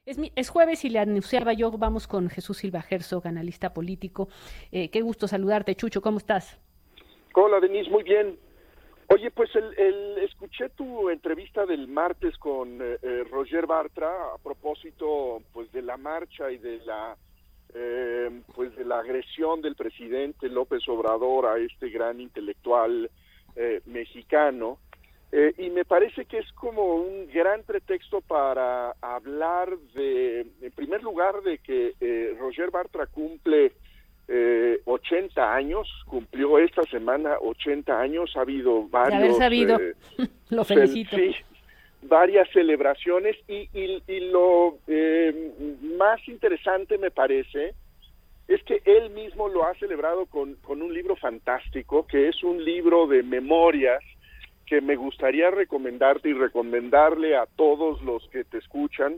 Es jueves y le anunciaba yo, vamos con Jesús Silva Herzog, analista político. Qué gusto saludarte, Chucho, ¿cómo estás? Hola, Denise, muy bien. Oye, pues escuché tu entrevista del martes con Roger Bartra a propósito, pues, de la marcha y de pues, de la agresión del presidente López Obrador a este gran intelectual mexicano. Y me parece que es como un gran pretexto para hablar en primer lugar, de que Roger Bartra cumple 80 años, cumplió esta semana 80 años. Ha habido De haber varios, sabido, lo felicito. sí, varias celebraciones, y lo más interesante, me parece, es que él mismo lo ha celebrado con un libro fantástico, que es un libro de memorias que me gustaría recomendarte y recomendarle a todos los que te escuchan.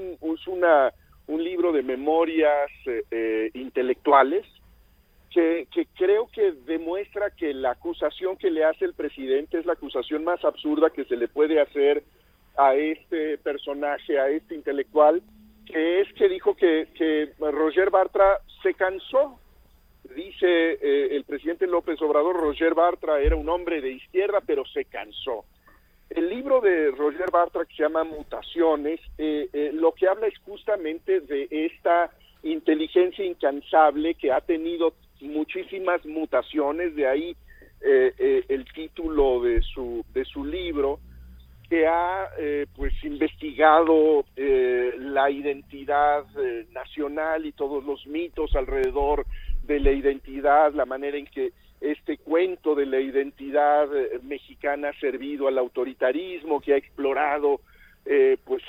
Un libro de memorias intelectuales, que creo que demuestra que la acusación que le hace el presidente es la acusación más absurda que se le puede hacer a este personaje, a este intelectual, que es que dijo que Roger Bartra se cansó. Dice el presidente López Obrador: Roger Bartra era un hombre de izquierda, pero se cansó. El libro de Roger Bartra, que se llama Mutaciones, lo que habla es justamente de esta inteligencia incansable que ha tenido muchísimas mutaciones. De ahí el título de su libro, que ha pues investigado la identidad nacional y todos los mitos alrededor de la identidad, la manera en que este cuento de la identidad mexicana ha servido al autoritarismo, que ha explorado pues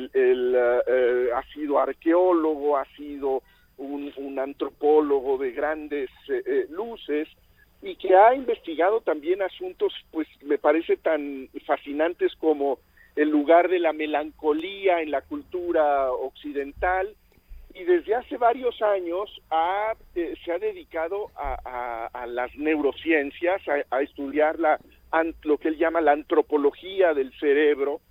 ha sido arqueólogo, ha sido un antropólogo de grandes luces, y que ha investigado también asuntos, pues me parece tan fascinantes, como el lugar de la melancolía en la cultura occidental. Y desde hace varios años se ha dedicado a las neurociencias, a estudiar lo que él llama la antropología del cerebro.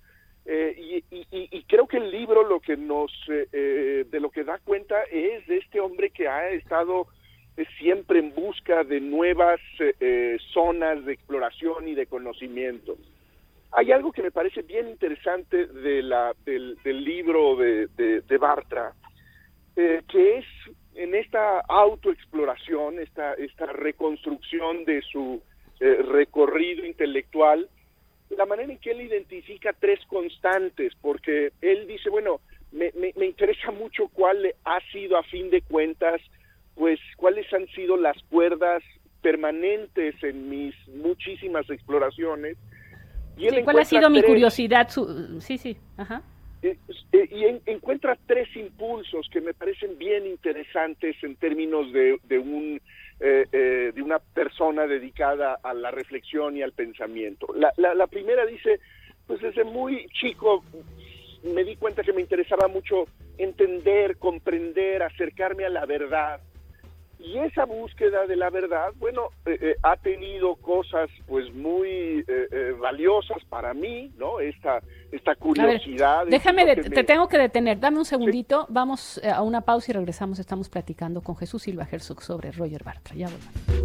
Y creo que el libro lo que de lo que da cuenta es de este hombre que ha estado siempre en busca de nuevas zonas de exploración y de conocimiento. Hay algo que me parece bien interesante del libro de Bartra, que es en esta autoexploración, esta reconstrucción de su recorrido intelectual, la manera en que él identifica tres constantes, porque él dice, bueno, me interesa mucho cuál ha sido, a fin de cuentas, pues cuáles han sido las cuerdas permanentes en mis muchísimas exploraciones, y él Sí, ¿cuál ha encuentra sido mi tres. curiosidad? Sí, sí, ajá. Encuentra tres impulsos que me parecen bien interesantes en términos de una persona dedicada a la reflexión y al pensamiento. La primera dice, pues desde muy chico me di cuenta que me interesaba mucho entender, comprender, acercarme a la verdad. Y esa búsqueda de la verdad, bueno, ha tenido cosas pues muy valiosas para mí, ¿no? Esta A ver, curiosidad, esto es déjame, lo que te me... tengo que detener. Dame un Sí. segundito. Vamos a una pausa y regresamos. Estamos platicando con Jesús Silva Herzog sobre Roger Bartra. Ya volvemos.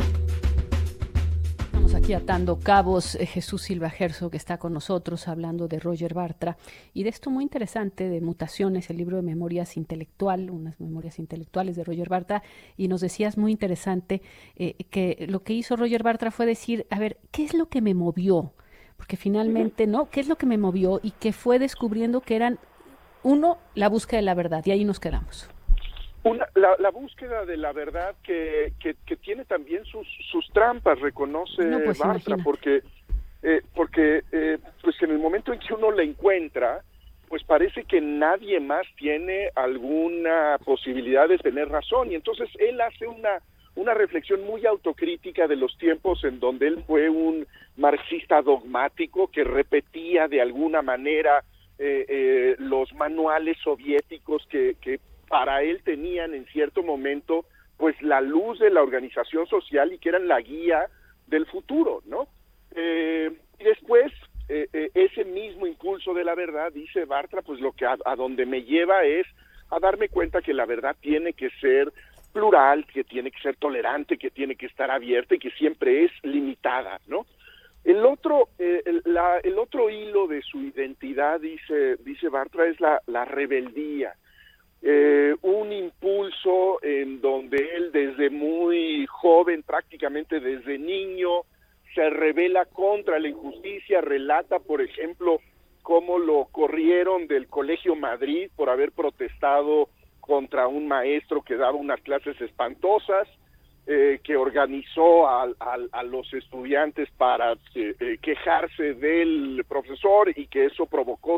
Estamos aquí atando cabos. Jesús Silva Herzog está con nosotros hablando de Roger Bartra y de esto muy interesante de Mutaciones, el libro de memorias intelectual, unas memorias intelectuales de Roger Bartra. Y nos decías muy interesante que lo que hizo Roger Bartra fue decir, a ver, ¿qué es lo que me movió? Porque Uh-huh. finalmente, ¿no? ¿Qué es lo que me movió? Y que fue descubriendo que eran, uno, la búsqueda de la verdad, y ahí nos quedamos. La búsqueda de la verdad, que tiene también sus trampas, No, reconoce pues Bartra, imagínate. porque pues en el momento en que uno la encuentra, pues parece que nadie más tiene alguna posibilidad de tener razón, y entonces él hace una reflexión muy autocrítica de los tiempos en donde él fue un marxista dogmático que repetía de alguna manera los manuales soviéticos que para él tenían en cierto momento pues la luz de la organización social y que eran la guía del futuro, ¿no? Y después ese mismo impulso de la verdad, dice Bartra, pues lo que a donde me lleva es a darme cuenta que la verdad tiene que ser plural, que tiene que ser tolerante, que tiene que estar abierta y que siempre es limitada, ¿no? El otro hilo de su identidad, dice Bartra, es la rebeldía. Un impulso en donde él desde muy joven, prácticamente desde niño, se rebela contra la injusticia. Relata, por ejemplo, cómo lo corrieron del Colegio Madrid por haber protestado contra un maestro que daba unas clases espantosas, que organizó a los estudiantes para quejarse del profesor y que eso provocó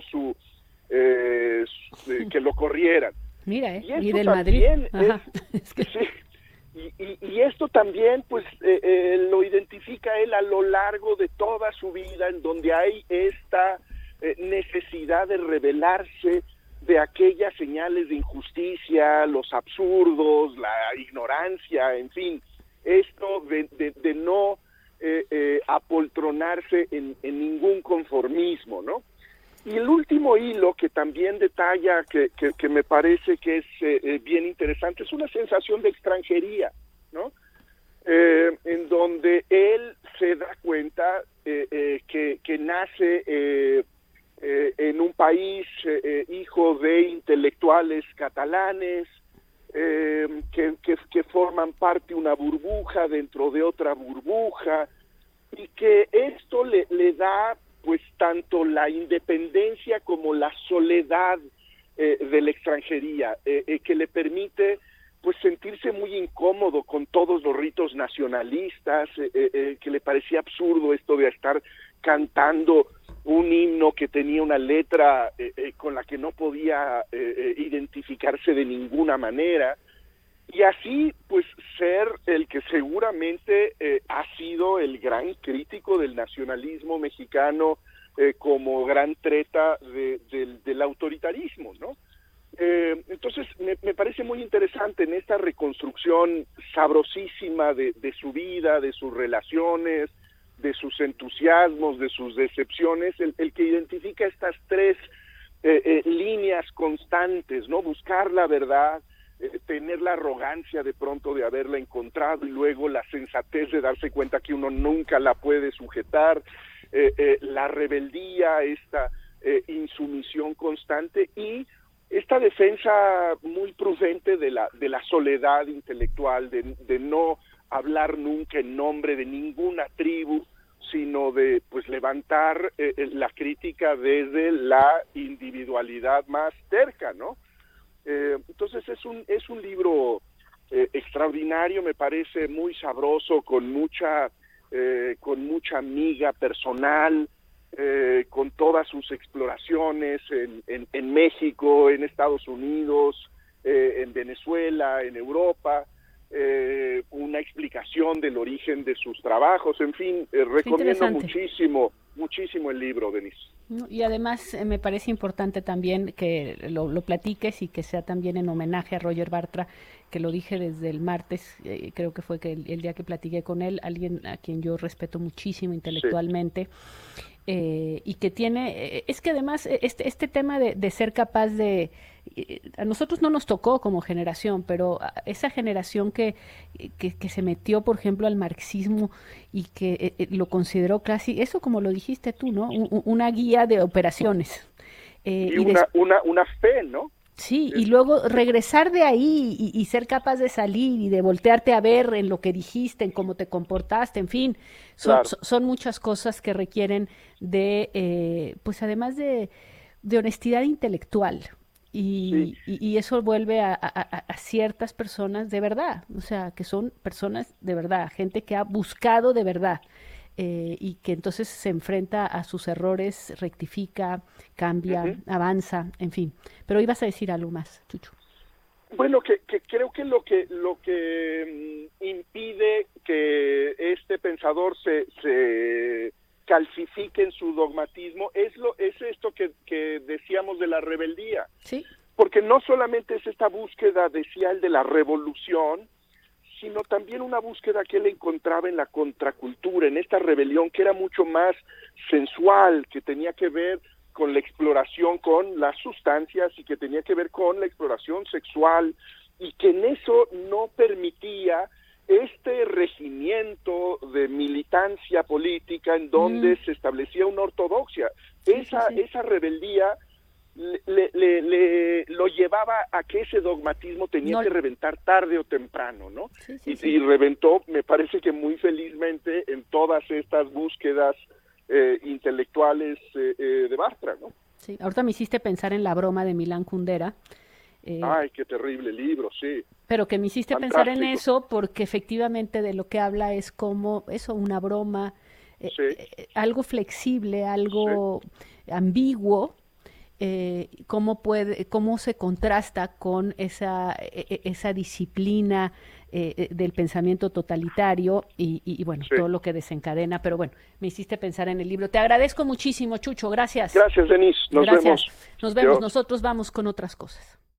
que lo corrieran. Mira, Y del Madrid. Y esto también, pues, lo identifica él a lo largo de toda su vida, en donde hay esta necesidad de rebelarse de aquellas señales de injusticia, los absurdos, la ignorancia, en fin, esto de no apoltronarse en ningún conformismo, ¿no? Y el último hilo que también detalla, que me parece que es bien interesante, es una sensación de extranjería, ¿no? En donde él se da cuenta que nace en un país hijo de intelectuales catalanes, que forman parte de una burbuja dentro de otra burbuja, y que esto le da pues tanto la independencia como la soledad de la extranjería, que le permite pues sentirse muy incómodo con todos los ritos nacionalistas, que le parecía absurdo esto de estar cantando un himno que tenía una letra con la que no podía identificarse de ninguna manera, y así pues ser el que seguramente ha sido el gran crítico del nacionalismo mexicano como gran treta del autoritarismo, ¿no? Entonces me parece muy interesante en esta reconstrucción sabrosísima de su vida, de sus relaciones, de sus entusiasmos, de sus decepciones, el que identifica estas tres líneas constantes, ¿no? Buscar la verdad, tener la arrogancia de pronto de haberla encontrado y luego la sensatez de darse cuenta que uno nunca la puede sujetar, la rebeldía, esta insumisión constante y esta defensa muy prudente de la soledad intelectual, de no hablar nunca en nombre de ninguna tribu, sino de pues levantar la crítica desde la individualidad más terca, ¿no? Entonces es un libro extraordinario, me parece muy sabroso, con mucha miga personal, con todas sus exploraciones en México, en Estados Unidos, en Venezuela, en Europa, una explicación del origen de sus trabajos, en fin, recomiendo muchísimo el libro, Denise. Y además me parece importante también que lo platiques y que sea también en homenaje a Roger Bartra, que lo dije desde el martes, creo que fue que el día que platiqué con él, alguien a quien yo respeto muchísimo intelectualmente. Sí. Y que tiene, es que además este tema de ser capaz de, a nosotros no nos tocó como generación, pero esa generación que se metió, por ejemplo, al marxismo y que lo consideró casi, eso como lo dijiste tú, ¿no? Una guía de operaciones. Y una fe, ¿no? Sí, y luego regresar de ahí y ser capaz de salir y de voltearte a ver en lo que dijiste, en cómo te comportaste, en fin, son muchas cosas que requieren de, pues además de honestidad intelectual. Y eso vuelve a ciertas personas de verdad, o sea, que son personas de verdad, gente que ha buscado de verdad. Y que entonces se enfrenta a sus errores, rectifica, cambia, avanza, en fin. Pero ibas a decir algo más, Chucho. Bueno, que creo que lo que impide que este pensador se calcifique en su dogmatismo es esto que decíamos de la rebeldía. Sí. Porque no solamente es esta búsqueda, decía él, de la revolución, sino también una búsqueda que él encontraba en la contracultura, en esta rebelión que era mucho más sensual, que tenía que ver con la exploración con las sustancias y que tenía que ver con la exploración sexual, y que en eso no permitía este regimiento de militancia política en donde se establecía una ortodoxia. Esa rebeldía lo llevaba a que ese dogmatismo tenía que reventar tarde o temprano, ¿no? Y reventó, me parece que muy felizmente, en todas estas búsquedas intelectuales de Bartra, ¿no? Sí, ahorita me hiciste pensar en La broma de Milán Kundera. Ay, qué terrible libro, sí. Pero que me hiciste pensar en eso porque efectivamente de lo que habla es como eso, una broma, algo flexible, algo ambiguo, cómo se contrasta con esa disciplina del pensamiento totalitario y bueno, todo lo que desencadena. Pero bueno, me hiciste pensar en el libro. Te agradezco muchísimo, Chucho, gracias. Gracias, Denise. Nos vemos. Nos vemos. Nosotros vamos con otras cosas.